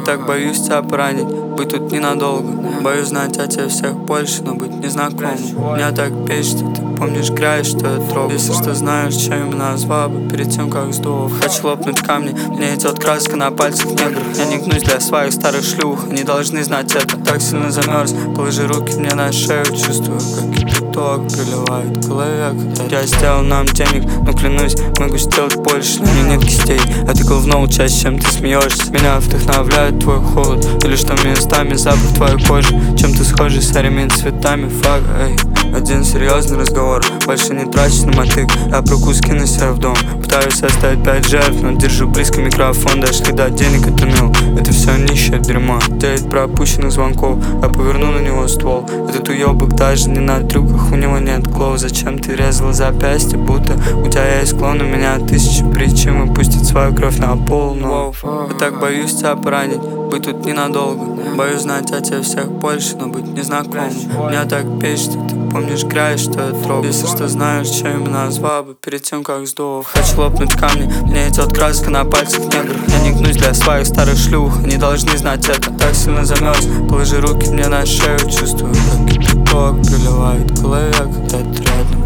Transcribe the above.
Я так боюсь тебя поранить, быть тут ненадолго. Боюсь знать о тебе всех больше, но быть незнакомым. Меня так бесит, что ты помнишь грязь, что я трогал. Если что знаешь, чем именно назвал бы перед тем, как сдох. Хочу лопнуть камни, мне идет краска на пальцах негров. Я не гнусь для своих старых шлюх, они должны знать это. Так сильно замерз, положи руки мне на шею. Чувствую, как кипяток приливает к голове. Я сделал нам денег, но клянусь, могу сделать больше. Но мне нет кистей, а ты говно чаще, чем ты смеешься. Меня вдохновляет твой холод, или что местами запах твоей кожи. Чем ты схожий с серыми цветами флага, эй. Один серьезный разговор, больше не трачу на мотык. Я прокуски на себя в дом, пытаюсь оставить 5 жертв, но держу близко микрофон, дошли до денег и туннел. Это все нищее дерьмо, 9 пропущенных звонков, я поверну на него ствол. Этот уебок даже не на трюках, у него нет клоу. Зачем ты резал запястье, будто у тебя есть клон? У меня 1000 причин выпустить свою кровь на пол, но я так боюсь тебя поранить, быть тут ненадолго. Боюсь знать о тебе всех больше, но быть незнакомым. Меня так бесит, что ты помнишь грязь, что я трогал. Если что знаешь, чем именно назвал бы перед тем, как сдох. Хочу лопнуть камни, мне идет краска на пальцах негров. Я не гнусь для своих старых шлюх, они должны знать это. Так сильно замерз, положи руки мне на шею. Чувствую, как кипяток приливает к голове, когда ты рядом.